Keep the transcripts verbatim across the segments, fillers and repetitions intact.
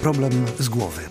Problem z głowy.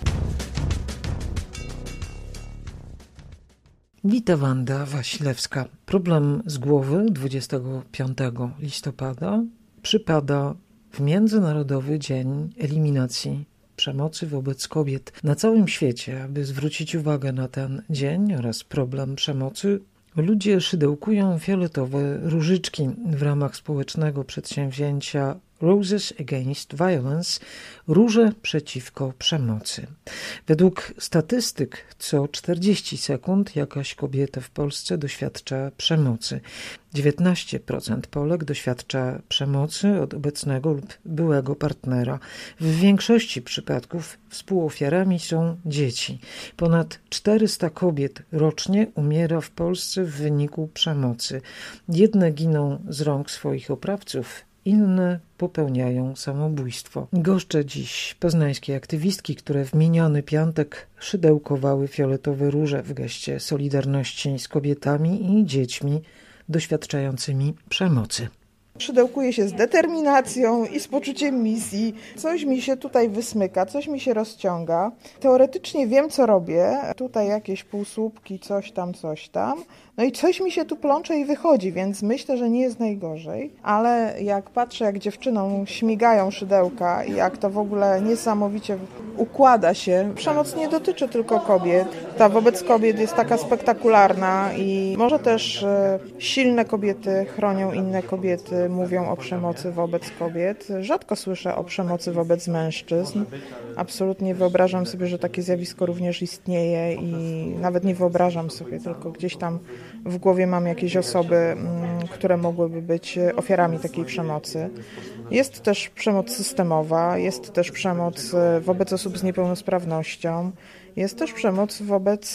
Wita Wanda Wasilewska. Problem z głowy dwudziestego piątego listopada przypada w Międzynarodowy Dzień Eliminacji Przemocy wobec Kobiet. Na całym świecie, aby zwrócić uwagę na ten dzień oraz problem przemocy, ludzie szydełkują fioletowe różyczki w ramach społecznego przedsięwzięcia Roses Against Violence – Róże przeciwko przemocy. Według statystyk co czterdzieści sekund jakaś kobieta w Polsce doświadcza przemocy. dziewiętnaście procent Polek doświadcza przemocy od obecnego lub byłego partnera. W większości przypadków współofiarami są dzieci. Ponad czterysta kobiet rocznie umiera w Polsce w wyniku przemocy. Jedne giną z rąk swoich oprawców, inne popełniają samobójstwo. Goszczę dziś poznańskie aktywistki, które w miniony piątek szydełkowały fioletowe róże w geście solidarności z kobietami i dziećmi doświadczającymi przemocy. Szydełkuję się z determinacją i z poczuciem misji. Coś mi się tutaj wysmyka, coś mi się rozciąga. Teoretycznie wiem, co robię. Tutaj jakieś półsłupki, coś tam, coś tam. No i coś mi się tu plącze i wychodzi, więc myślę, że nie jest najgorzej. Ale jak patrzę, jak dziewczynom śmigają szydełka i jak to w ogóle niesamowicie układa się. Przemoc nie dotyczy tylko kobiet. Ta wobec kobiet jest taka spektakularna i może też silne kobiety chronią inne kobiety, mówią o przemocy wobec kobiet. Rzadko słyszę o przemocy wobec mężczyzn. Absolutnie wyobrażam sobie, że takie zjawisko również istnieje i nawet nie wyobrażam sobie, tylko gdzieś tam w głowie mam jakieś osoby, które mogłyby być ofiarami takiej przemocy. Jest też przemoc systemowa, jest też przemoc wobec osób z niepełnosprawnością, jest też przemoc wobec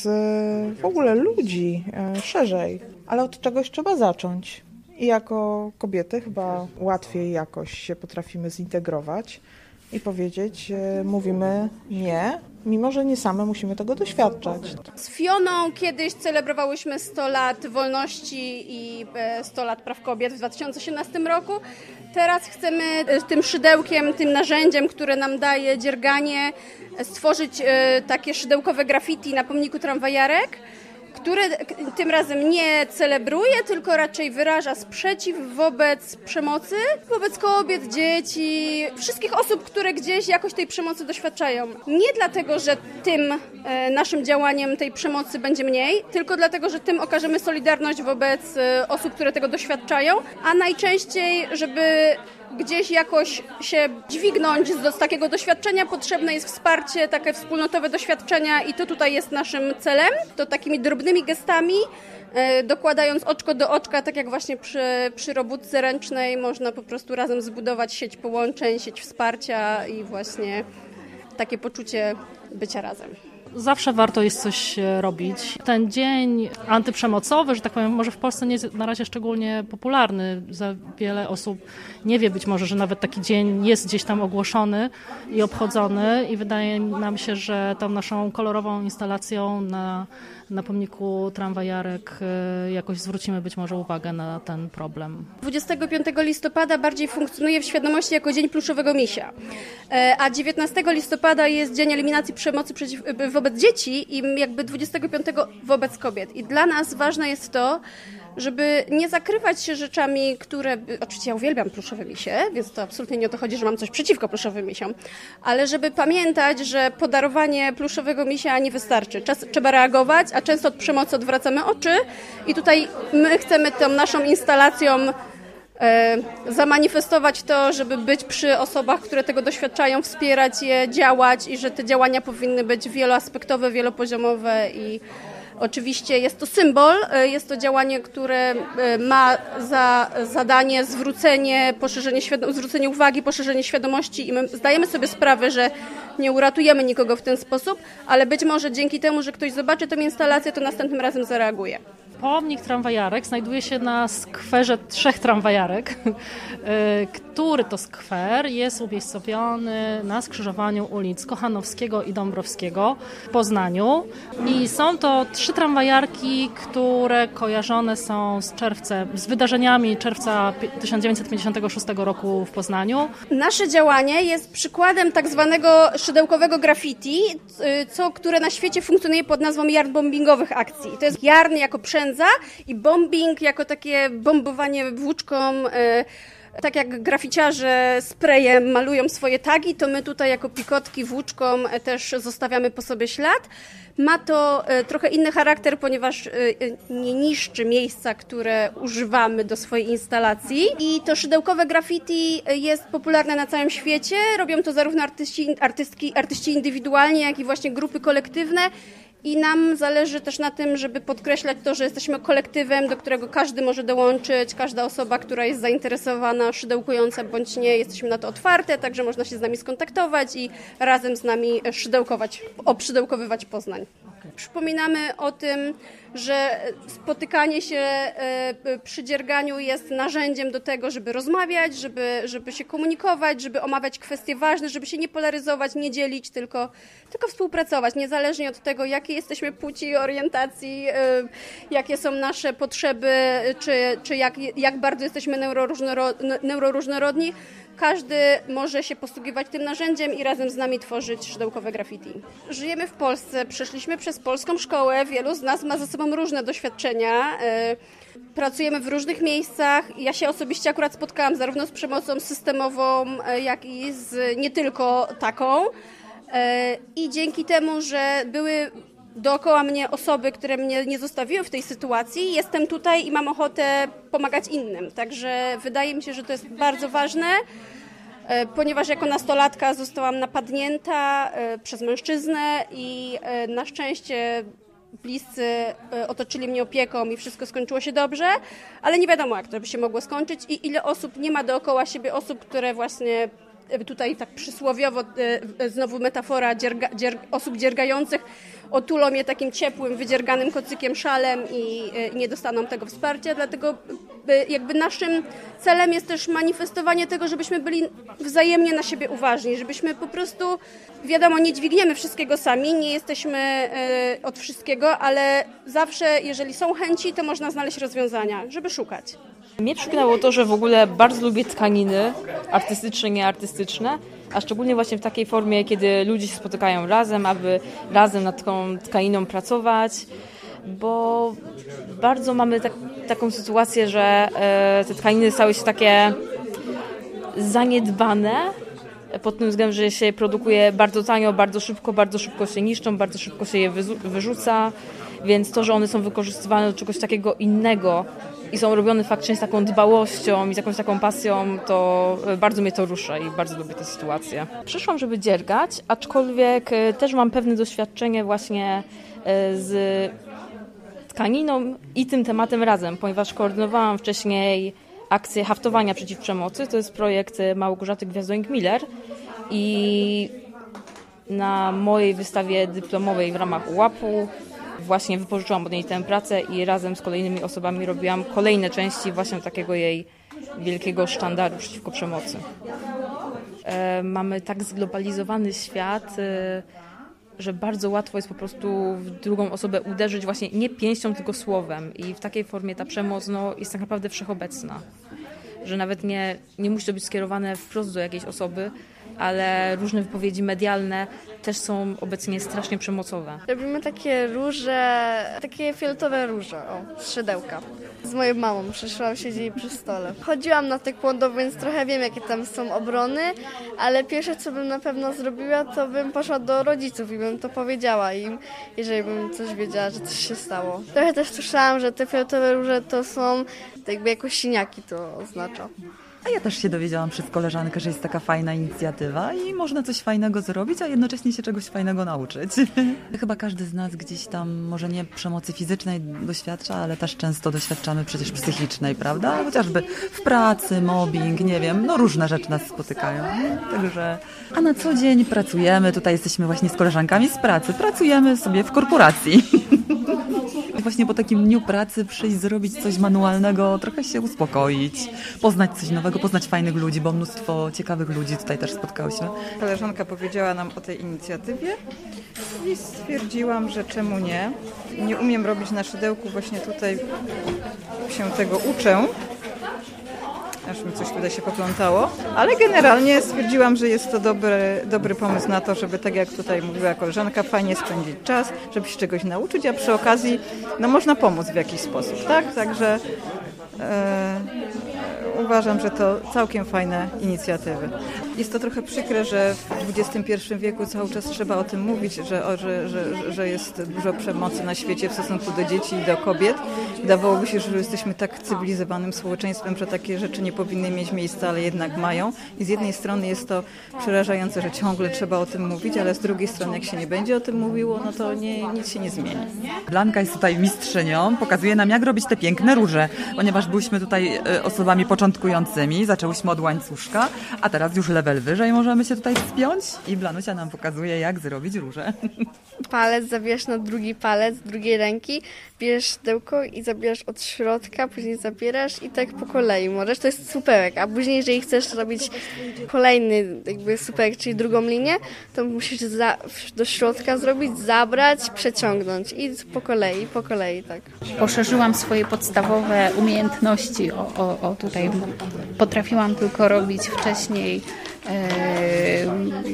w ogóle ludzi szerzej. Ale od czegoś trzeba zacząć. I jako kobiety chyba łatwiej jakoś się potrafimy zintegrować i powiedzieć, mówimy nie, mimo że nie same musimy tego doświadczać. Z Fioną kiedyś celebrowałyśmy sto lat wolności i sto lat praw kobiet w dwa tysiące osiemnastym roku. Teraz chcemy tym szydełkiem, tym narzędziem, które nam daje dzierganie, stworzyć takie szydełkowe graffiti na pomniku tramwajarek, które tym razem nie celebruje, tylko raczej wyraża sprzeciw wobec przemocy, wobec kobiet, dzieci, wszystkich osób, które gdzieś jakoś tej przemocy doświadczają. Nie dlatego, że tym e, naszym działaniem tej przemocy będzie mniej, tylko dlatego, że tym okażemy solidarność wobec e, osób, które tego doświadczają, a najczęściej, żeby gdzieś jakoś się dźwignąć z, z takiego doświadczenia, potrzebne jest wsparcie, takie wspólnotowe doświadczenia i to tutaj jest naszym celem. To takimi drobnymi gestami, e, dokładając oczko do oczka, tak jak właśnie przy, przy robótce ręcznej, można po prostu razem zbudować sieć połączeń, sieć wsparcia i właśnie takie poczucie bycia razem. Zawsze warto jest coś robić. Ten dzień antyprzemocowy, że tak powiem, może w Polsce nie jest na razie szczególnie popularny. Za wiele osób nie wie być może, że nawet taki dzień jest gdzieś tam ogłoszony i obchodzony i wydaje nam się, że tą naszą kolorową instalacją na, na pomniku tramwajarek jakoś zwrócimy być może uwagę na ten problem. dwudziestego piątego listopada bardziej funkcjonuje w świadomości jako Dzień Pluszowego Misia, a dziewiętnastego listopada jest Dzień Eliminacji Przemocy przeciw, wobec dzieci i jakby dwudziestego piątego wobec kobiet. I dla nas ważne jest to, żeby nie zakrywać się rzeczami, które... Oczywiście ja uwielbiam pluszowe misie, więc to absolutnie nie o to chodzi, że mam coś przeciwko pluszowym misiom, ale żeby pamiętać, że podarowanie pluszowego misia nie wystarczy. Czas, trzeba reagować, a często od przemocy odwracamy oczy i tutaj my chcemy tą naszą instalacją e, zamanifestować to, żeby być przy osobach, które tego doświadczają, wspierać je, działać i że te działania powinny być wieloaspektowe, wielopoziomowe i oczywiście jest to symbol, jest to działanie, które ma za zadanie zwrócenie, poszerzenie świadom- zwrócenie uwagi, poszerzenie świadomości i my zdajemy sobie sprawę, że nie uratujemy nikogo w ten sposób, ale być może dzięki temu, że ktoś zobaczy tę instalację, to następnym razem zareaguje. Pomnik tramwajarek znajduje się na skwerze trzech tramwajarek, który to skwer jest umiejscowiony na skrzyżowaniu ulic Kochanowskiego i Dąbrowskiego w Poznaniu. I są to trzy tramwajarki, które kojarzone są z czerwcem, z wydarzeniami czerwca tysiąc dziewięćset pięćdziesiątego szóstego roku w Poznaniu. Nasze działanie jest przykładem tak zwanego szydełkowego graffiti, co, które na świecie funkcjonuje pod nazwą yarn bombingowych akcji. To jest yarn jako przędza i bombing jako takie bombowanie włóczką. Tak jak graficiarze sprayem malują swoje tagi, to my tutaj jako pikotki włóczką też zostawiamy po sobie ślad. Ma to trochę inny charakter, ponieważ nie niszczy miejsca, które używamy do swojej instalacji. I to szydełkowe graffiti jest popularne na całym świecie. Robią to zarówno artyści, artystki, artyści indywidualnie, jak i właśnie grupy kolektywne. I nam zależy też na tym, żeby podkreślać to, że jesteśmy kolektywem, do którego każdy może dołączyć, każda osoba, która jest zainteresowana, szydełkująca bądź nie, jesteśmy na to otwarte, także można się z nami skontaktować i razem z nami szydełkować, obszydełkowywać Poznań. Przypominamy o tym, że spotykanie się przy dzierganiu jest narzędziem do tego, żeby rozmawiać, żeby, żeby się komunikować, żeby omawiać kwestie ważne, żeby się nie polaryzować, nie dzielić, tylko, tylko współpracować, niezależnie od tego, jakiej jesteśmy płci, orientacji, jakie są nasze potrzeby, czy, czy jak, jak bardzo jesteśmy neuroróżnorodni. Każdy może się posługiwać tym narzędziem i razem z nami tworzyć szydełkowe graffiti. Żyjemy w Polsce, przeszliśmy przez polską szkołę, wielu z nas ma ze sobą różne doświadczenia. Pracujemy w różnych miejscach. Ja się osobiście akurat spotkałam zarówno z przemocą systemową, jak i z nie tylko taką. I dzięki temu, że były dookoła mnie osoby, które mnie nie zostawiły w tej sytuacji, jestem tutaj i mam ochotę pomagać innym. Także wydaje mi się, że to jest bardzo ważne, ponieważ jako nastolatka zostałam napadnięta przez mężczyznę i na szczęście bliscy otoczyli mnie opieką i wszystko skończyło się dobrze, ale nie wiadomo, jak to by się mogło skończyć i ile osób nie ma dookoła siebie osób, które właśnie tutaj tak przysłowiowo, znowu metafora dzierga, dzier, osób dziergających, otulą je takim ciepłym, wydzierganym kocykiem, szalem i, i nie dostaną tego wsparcia. Dlatego jakby naszym celem jest też manifestowanie tego, żebyśmy byli wzajemnie na siebie uważni, żebyśmy po prostu, wiadomo, nie dźwigniemy wszystkiego sami, nie jesteśmy y, od wszystkiego, ale zawsze, jeżeli są chęci, to można znaleźć rozwiązania, żeby szukać. Mnie przekonało to, że w ogóle bardzo lubię tkaniny, artystyczne, nieartystyczne, a szczególnie właśnie w takiej formie, kiedy ludzie się spotykają razem, aby razem nad tą tkaniną pracować, bo bardzo mamy tak, taką sytuację, że e, te tkaniny stały się takie zaniedbane pod tym względem, że się produkuje bardzo tanio, bardzo szybko, bardzo szybko się niszczą, bardzo szybko się je wyrzuca, więc to, że one są wykorzystywane do czegoś takiego innego i są robione faktycznie z taką dbałością i z jakąś taką pasją, to bardzo mnie to rusza i bardzo lubię tę sytuację. Przyszłam, żeby dziergać, aczkolwiek też mam pewne doświadczenie właśnie z tkaniną i tym tematem razem, ponieważ koordynowałam wcześniej akcję haftowania przeciw przemocy. To jest projekt Małgorzaty Gwiazdonik-Miller i na mojej wystawie dyplomowej w ramach łapu właśnie wypożyczyłam od niej tę pracę i razem z kolejnymi osobami robiłam kolejne części właśnie takiego jej wielkiego sztandaru przeciwko przemocy. E, mamy tak zglobalizowany świat, e, że bardzo łatwo jest po prostu w drugą osobę uderzyć właśnie nie pięścią, tylko słowem i w takiej formie ta przemoc no, jest tak naprawdę wszechobecna. Że nawet nie, nie musi to być skierowane wprost do jakiejś osoby, ale różne wypowiedzi medialne też są obecnie strasznie przemocowe. Robimy takie róże, takie fioletowe róże, o, z szydełka. Z moją mamą przyszłam, siedzieli przy stole. Chodziłam na taekwondo, więc trochę wiem, jakie tam są obrony, ale pierwsze, co bym na pewno zrobiła, to bym poszła do rodziców i bym to powiedziała im, jeżeli bym coś wiedziała, że coś się stało. Trochę też słyszałam, że te fioletowe róże to są jakby jako siniaki to oznacza. A ja też się dowiedziałam przez koleżankę, że jest taka fajna inicjatywa i można coś fajnego zrobić, a jednocześnie się czegoś fajnego nauczyć. Chyba każdy z nas gdzieś tam może nie przemocy fizycznej doświadcza, ale też często doświadczamy przecież psychicznej, prawda? Chociażby w pracy, mobbing, nie wiem, no różne rzeczy nas spotykają. Także, a na co dzień pracujemy, tutaj jesteśmy właśnie z koleżankami z pracy, pracujemy sobie w korporacji. właśnie po takim dniu pracy przyjść, zrobić coś manualnego, trochę się uspokoić, poznać coś nowego, poznać fajnych ludzi, bo mnóstwo ciekawych ludzi tutaj też spotkałyśmy. Koleżanka powiedziała nam o tej inicjatywie i stwierdziłam, że czemu nie. Nie umiem robić na szydełku, właśnie tutaj się tego uczę. Aż mi coś tutaj się poplątało, ale generalnie stwierdziłam, że jest to dobry, dobry pomysł na to, żeby tak jak tutaj mówiła koleżanka, fajnie spędzić czas, żeby się czegoś nauczyć, a przy okazji no, można pomóc w jakiś sposób, tak? Także e, uważam, że to całkiem fajne inicjatywy. Jest to trochę przykre, że w dwudziestym pierwszym wieku cały czas trzeba o tym mówić, że, że, że, że jest dużo przemocy na świecie w stosunku do dzieci i do kobiet. Wydawałoby się, że jesteśmy tak cywilizowanym społeczeństwem, że takie rzeczy nie powinny mieć miejsca, ale jednak mają. I z jednej strony jest to przerażające, że ciągle trzeba o tym mówić, ale z drugiej strony jak się nie będzie o tym mówiło, no to nie, nic się nie zmieni. Blanka jest tutaj mistrzynią, pokazuje nam jak robić te piękne róże, ponieważ byliśmy tutaj osobami początkującymi, zaczęłyśmy od łańcuszka, a teraz już level wyżej możemy się tutaj wspiąć i Blanusia nam pokazuje jak zrobić róże. Palec zabierasz na drugi palec drugiej ręki, bierzesz szydełko i zabierasz od środka, później zabierasz i tak po kolei możesz. To jest supełek, a później jeżeli chcesz robić kolejny jakby supełek, czyli drugą linię, to musisz za, do środka zrobić, zabrać, przeciągnąć i po kolei, po kolei, tak. Poszerzyłam swoje podstawowe umiejętności. O, o, o tutaj potrafiłam tylko robić wcześniej e,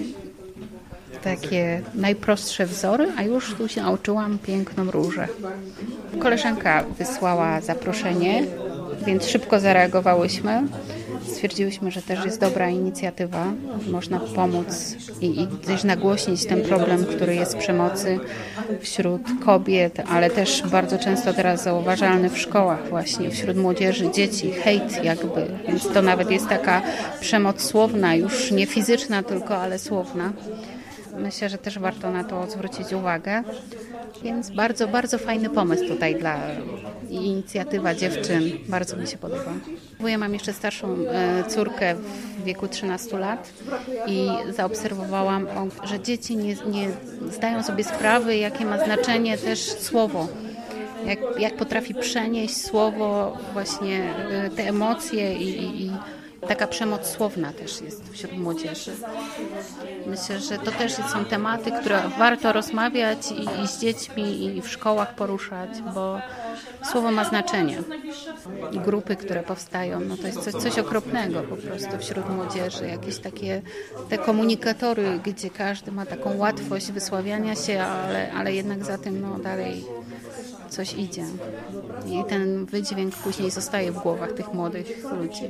takie najprostsze wzory, a już tu się nauczyłam piękną różę. Koleżanka wysłała zaproszenie, więc szybko zareagowałyśmy. Stwierdziłyśmy, że też jest dobra inicjatywa, można pomóc i, i gdzieś nagłośnić ten problem, który jest przemocy wśród kobiet, ale też bardzo często teraz zauważalny w szkołach właśnie, wśród młodzieży, dzieci, hejt jakby, więc to nawet jest taka przemoc słowna, już nie fizyczna tylko, ale słowna. Myślę, że też warto na to zwrócić uwagę, więc bardzo, bardzo fajny pomysł tutaj dla inicjatywa dziewczyn, bardzo mi się podoba. Ja mam jeszcze starszą córkę w wieku trzynastu lat i zaobserwowałam, że dzieci nie, nie zdają sobie sprawy, jakie ma znaczenie też słowo. Jak, jak potrafi przenieść słowo właśnie te emocje i, i, i taka przemoc słowna też jest wśród młodzieży. Myślę, że to też są tematy, które warto rozmawiać i, i z dziećmi i w szkołach poruszać, bo słowo ma znaczenie. I grupy, które powstają, no to jest coś, coś okropnego po prostu wśród młodzieży. Jakieś takie te komunikatory, gdzie każdy ma taką łatwość wysławiania się, ale, ale jednak za tym no, dalej coś idzie. I ten wydźwięk później zostaje w głowach tych młodych ludzi.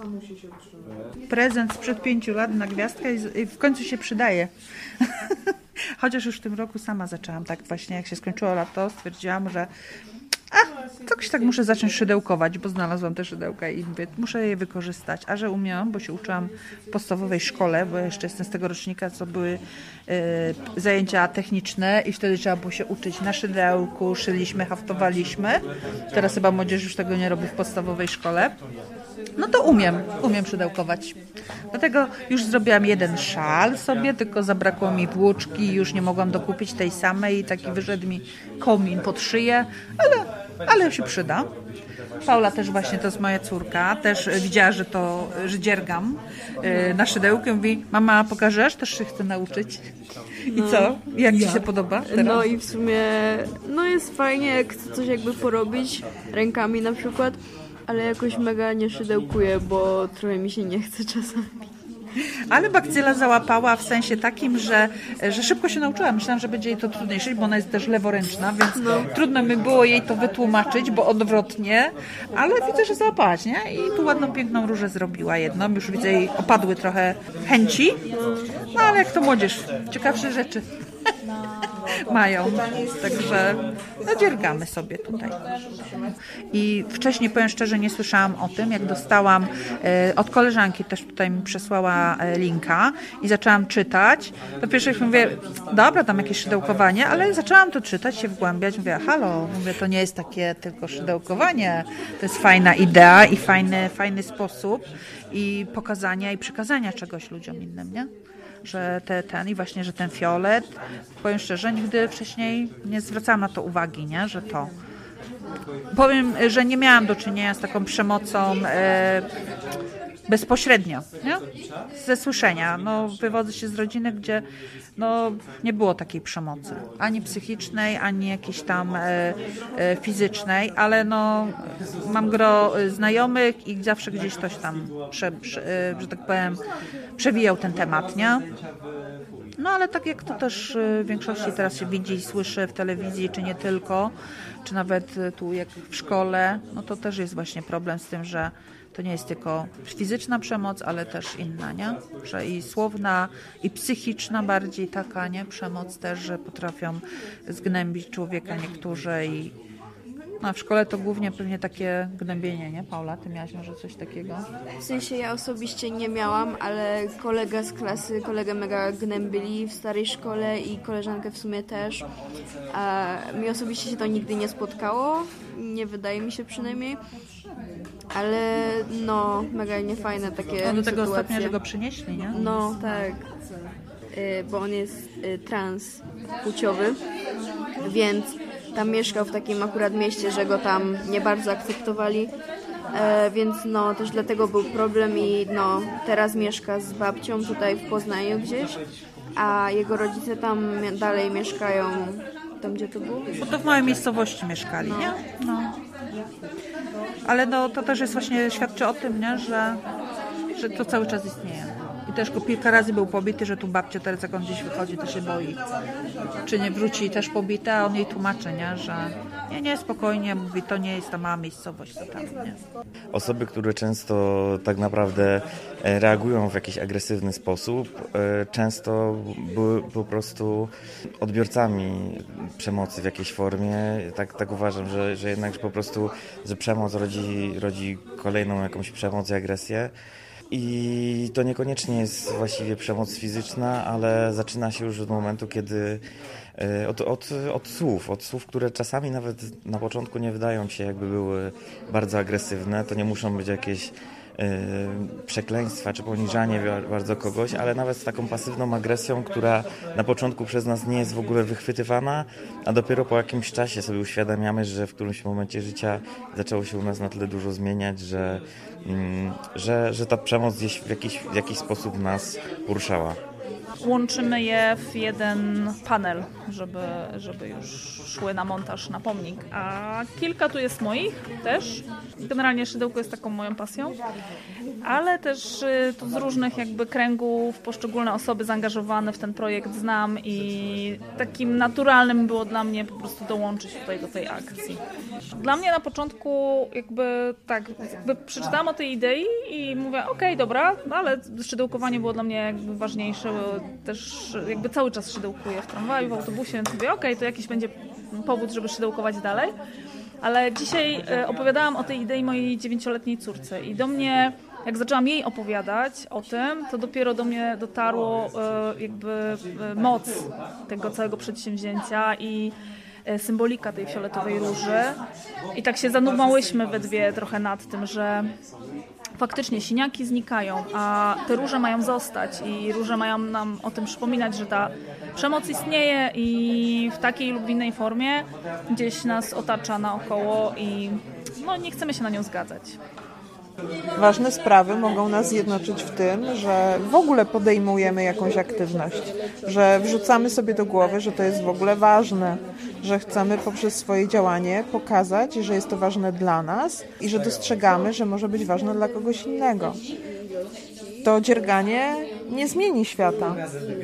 Prezent sprzed pięciu lat na gwiazdkę i w końcu się przydaje. Chociaż już w tym roku sama zaczęłam tak właśnie, jak się skończyło lato, stwierdziłam, że a, coś tak muszę zacząć szydełkować, bo znalazłam te szydełka i mówię, muszę je wykorzystać. A że umiałam, bo się uczyłam w podstawowej szkole, bo jeszcze jestem z tego rocznika, co były y, zajęcia techniczne i wtedy trzeba było się uczyć na szydełku, szyliśmy, haftowaliśmy. Teraz chyba młodzież już tego nie robi w podstawowej szkole. No to umiem, umiem szydełkować. Dlatego już zrobiłam jeden szal sobie, tylko zabrakło mi włóczki i już nie mogłam dokupić tej samej i taki wyszedł mi komin pod szyję, ale, ale się przyda. Paula też właśnie, to jest moja córka, też widziała, że to, że dziergam na szydełku i mówi, mama pokażesz? Też się chcę nauczyć. I no, co? Jak ja. Ci się podoba teraz? No i w sumie no jest fajnie, jak chcę coś jakby porobić rękami na przykład, ale jakoś mega nie szydełkuję, bo trochę mi się nie chce czasami. Ale bakcyla załapała w sensie takim, że, że szybko się nauczyła. Myślałam, że będzie jej to trudniejsze, bo ona jest też leworęczna, więc no. Trudno mi było jej to wytłumaczyć, bo odwrotnie, ale widzę, że załapałaś, nie? I tu ładną, piękną różę zrobiła jedną. Już widzę, jej opadły trochę chęci, no ale jak to młodzież, ciekawsze rzeczy mają, także no, dziergamy sobie tutaj. I wcześniej, powiem szczerze, nie słyszałam o tym, jak dostałam e, od koleżanki, też tutaj mi przesłała e, linka i zaczęłam czytać. To pierwsze mówię, dobra, tam jakieś szydełkowanie, ale zaczęłam to czytać, się wgłębiać, mówię, halo, mówię, to nie jest takie tylko szydełkowanie, to jest fajna idea i fajny, fajny sposób i pokazania i przekazania czegoś ludziom innym, nie? Że te, ten i właśnie, że ten fiolet, powiem szczerze, nigdy wcześniej nie zwracałam na to uwagi, nie? Że to, powiem, że nie miałam do czynienia z taką przemocą e, bezpośrednio, nie? Ze słyszenia. No, wywodzę się z rodziny, gdzie no, nie było takiej przemocy. Ani psychicznej, ani jakiejś tam e, e, fizycznej, ale no, mam gro znajomych i zawsze gdzieś ktoś tam, prze, prze, e, że tak powiem, przewijał ten temat, nie? No ale tak jak to też w większości teraz się widzi i słyszy w telewizji, czy nie tylko, czy nawet tu jak w szkole, no to też jest właśnie problem z tym, że to nie jest tylko fizyczna przemoc, ale też inna, nie? Że i słowna, i psychiczna bardziej taka, nie? Przemoc też, że potrafią zgnębić człowieka niektórzy i no, a w szkole to głównie pewnie takie gnębienie, nie? Paula, ty miałaś może coś takiego? W sensie ja osobiście nie miałam, ale kolega z klasy, kolegę mega gnębili w starej szkole i koleżankę w sumie też. A mi osobiście się to nigdy nie spotkało, nie wydaje mi się przynajmniej. Ale no, mega niefajne takie No do tego sytuacje. stopnia, że go przynieśli, nie? No, tak. Y, bo on jest y, transpłciowy, więc tam mieszkał w takim akurat mieście, że go tam nie bardzo akceptowali, e, więc no też dlatego był problem i no teraz mieszka z babcią tutaj w Poznaniu gdzieś, a jego rodzice tam dalej mieszkają, tam gdzie to było? Bo to w małej miejscowości mieszkali, no. nie? No. Ale no to też jest właśnie, świadczy o tym, nie? Że, że to cały czas istnieje. I też go kilka razy był pobity, że tu babcia teraz jak on gdzieś wychodzi, to się boi. Czy nie wróci też pobity, a on jej tłumaczy, nie? Że nie, nie, spokojnie, mówi, to nie jest ta mała miejscowość, to tam, nie? Osoby, które często tak naprawdę reagują w jakiś agresywny sposób, często były po prostu odbiorcami przemocy w jakiejś formie. Tak, tak uważam, że, że jednak że po prostu, że przemoc rodzi, rodzi kolejną jakąś przemoc i agresję. I to niekoniecznie jest właściwie przemoc fizyczna, ale zaczyna się już od momentu, kiedy od, od, od słów, od słów, które czasami nawet na początku nie wydają się jakby były bardzo agresywne. To nie muszą być jakieś przekleństwa czy poniżanie bardzo kogoś, ale nawet z taką pasywną agresją, która na początku przez nas nie jest w ogóle wychwytywana, a dopiero po jakimś czasie sobie uświadamiamy, że w którymś momencie życia zaczęło się u nas na tyle dużo zmieniać, że, że, że ta przemoc gdzieś w jakiś, w jakiś sposób nas poruszała. Łączymy je w jeden panel, żeby, żeby już szły na montaż, na pomnik. A kilka tu jest moich też. Generalnie szydełko jest taką moją pasją, ale też tu z różnych jakby kręgów poszczególne osoby zaangażowane w ten projekt znam i takim naturalnym było dla mnie po prostu dołączyć tutaj do tej akcji. Dla mnie na początku jakby tak, jakby przeczytałam o tej idei i mówię, okej, okay, dobra, no ale szydełkowanie było dla mnie jakby ważniejsze, też jakby cały czas szydełkuję w tramwaju, w autobusie, więc mówię, okej, okay, to jakiś będzie powód, żeby szydełkować dalej. Ale dzisiaj opowiadałam o tej idei mojej dziewięcioletniej córce i do mnie, jak zaczęłam jej opowiadać o tym, to dopiero do mnie dotarło jakby moc tego całego przedsięwzięcia i symbolika tej fioletowej róży. I tak się zanumałyśmy we dwie trochę nad tym, że faktycznie siniaki znikają, a te róże mają zostać i róże mają nam o tym przypominać, że ta przemoc istnieje i w takiej lub innej formie gdzieś nas otacza naokoło i no, nie chcemy się na nią zgadzać. Ważne sprawy mogą nas zjednoczyć w tym, że w ogóle podejmujemy jakąś aktywność, że wrzucamy sobie do głowy, że to jest w ogóle ważne, że chcemy poprzez swoje działanie pokazać, że jest to ważne dla nas i że dostrzegamy, że może być ważne dla kogoś innego. To dzierganie nie zmieni świata.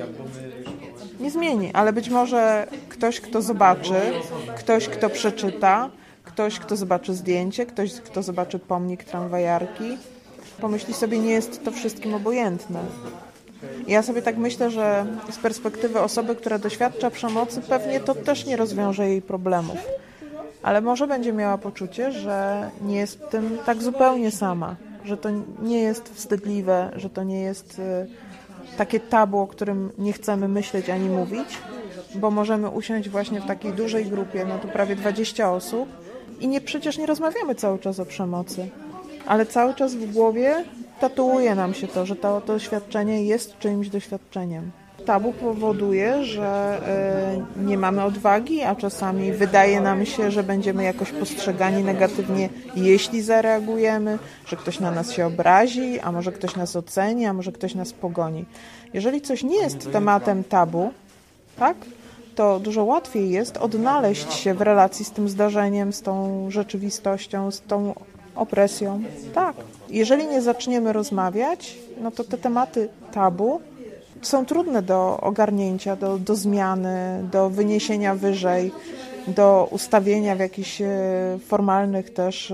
Nie zmieni, ale być może ktoś, kto zobaczy, ktoś, kto przeczyta, ktoś, kto zobaczy zdjęcie, ktoś, kto zobaczy pomnik tramwajarki, pomyśli sobie, nie jest to wszystkim obojętne. Ja sobie tak myślę, że z perspektywy osoby, która doświadcza przemocy, pewnie to też nie rozwiąże jej problemów. Ale może będzie miała poczucie, że nie jest w tym tak zupełnie sama, że to nie jest wstydliwe, że to nie jest takie tabu, o którym nie chcemy myśleć ani mówić, bo możemy usiąść właśnie w takiej dużej grupie, no to prawie dwadzieścia osób i nie, przecież nie rozmawiamy cały czas o przemocy, ale cały czas w głowie tatuuje nam się to, że to doświadczenie jest czyimś doświadczeniem. tabu powoduje, że y, nie mamy odwagi, a czasami wydaje nam się, że będziemy jakoś postrzegani negatywnie, jeśli zareagujemy, że ktoś na nas się obrazi, a może ktoś nas oceni, a może ktoś nas pogoni. Jeżeli coś nie jest tematem tabu, tak, to dużo łatwiej jest odnaleźć się w relacji z tym zdarzeniem, z tą rzeczywistością, z tą opresją. Tak. Jeżeli nie zaczniemy rozmawiać, no to te tematy tabu są trudne do ogarnięcia, do, do zmiany, do wyniesienia wyżej, do ustawienia w jakichś formalnych też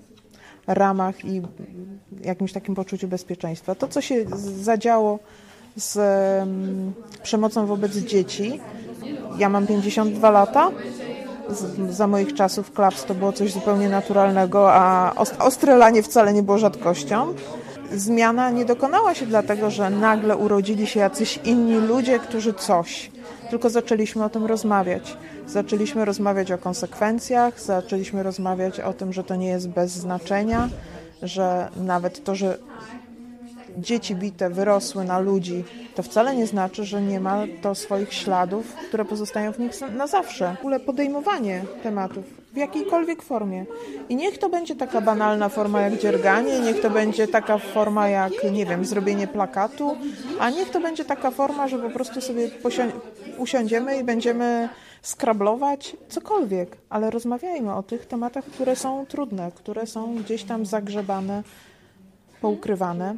ramach i jakimś takim poczuciu bezpieczeństwa. To, co się zadziało z um, przemocą wobec dzieci, ja mam pięćdziesiąt dwa lata, z, za moich czasów klaps to było coś zupełnie naturalnego, a ostre lanie wcale nie było rzadkością. Zmiana nie dokonała się dlatego, że nagle urodzili się jacyś inni ludzie, którzy coś, tylko zaczęliśmy o tym rozmawiać. Zaczęliśmy rozmawiać o konsekwencjach, zaczęliśmy rozmawiać o tym, że to nie jest bez znaczenia, że nawet to, że dzieci bite wyrosły na ludzi, to wcale nie znaczy, że nie ma to swoich śladów, które pozostają w nich na zawsze. W ogóle podejmowanie tematów w jakiejkolwiek formie. I niech to będzie taka banalna forma jak dzierganie, niech to będzie taka forma jak, nie wiem, zrobienie plakatu, a niech to będzie taka forma, że po prostu sobie posio- usiądziemy i będziemy skrablować, cokolwiek, ale rozmawiajmy o tych tematach, które są trudne, które są gdzieś tam zagrzebane, poukrywane.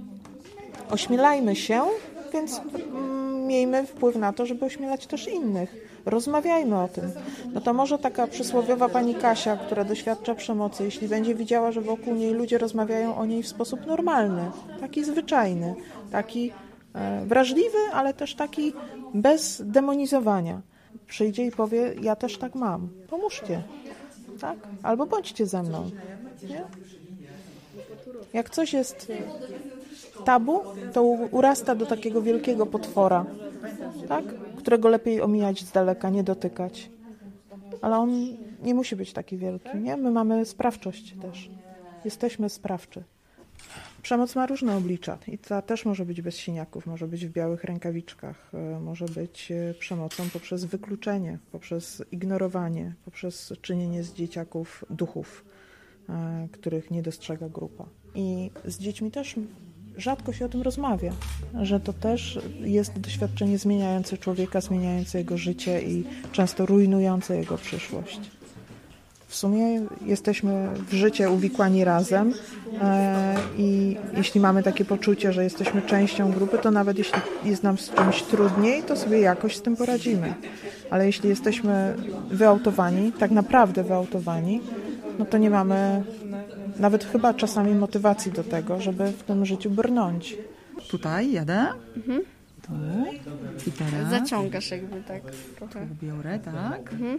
Ośmielajmy się, więc miejmy wpływ na to, żeby ośmielać też innych. Rozmawiajmy o tym. No to może taka przysłowiowa pani Kasia, która doświadcza przemocy, jeśli będzie widziała, że wokół niej ludzie rozmawiają o niej w sposób normalny, taki zwyczajny, taki e, wrażliwy, ale też taki bez demonizowania. Przyjdzie i powie, ja też tak mam. Pomóżcie. Tak? Albo bądźcie ze mną. Nie? Jak coś jest tabu, to urasta do takiego wielkiego potwora, tak? Którego lepiej omijać z daleka, nie dotykać. Ale on nie musi być taki wielki, nie? My mamy sprawczość też. Jesteśmy sprawczy. Przemoc ma różne oblicza i ta też może być bez siniaków, może być w białych rękawiczkach, może być przemocą poprzez wykluczenie, poprzez ignorowanie, poprzez czynienie z dzieciaków duchów, których nie dostrzega grupa. I z dziećmi też rzadko się o tym rozmawia, że to też jest doświadczenie zmieniające człowieka, zmieniające jego życie i często rujnujące jego przyszłość. W sumie jesteśmy w życie uwikłani razem e, i jeśli mamy takie poczucie, że jesteśmy częścią grupy, to nawet jeśli jest nam z czymś trudniej, to sobie jakoś z tym poradzimy. Ale jeśli jesteśmy wyautowani, tak naprawdę wyautowani, no to nie mamy nawet chyba czasami motywacji do tego, żeby w tym życiu brnąć. Tutaj jadę. Mhm. Tu. I teraz. Zaciągasz jakby tak trochę. Tu biorę, tak. Mhm.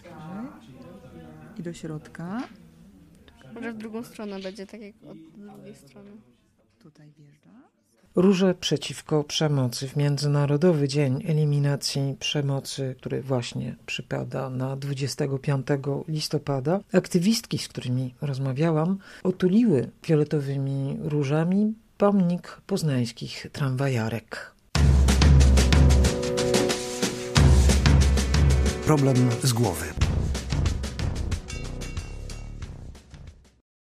I do środka. Może w drugą stronę będzie tak jak od drugiej strony. Tutaj wjeżdża. Róże przeciwko przemocy w Międzynarodowy Dzień Eliminacji Przemocy, który właśnie przypada na dwudziestego piątego listopada, aktywistki, z którymi rozmawiałam, otuliły fioletowymi różami pomnik poznańskich tramwajarek. Problem z głowy.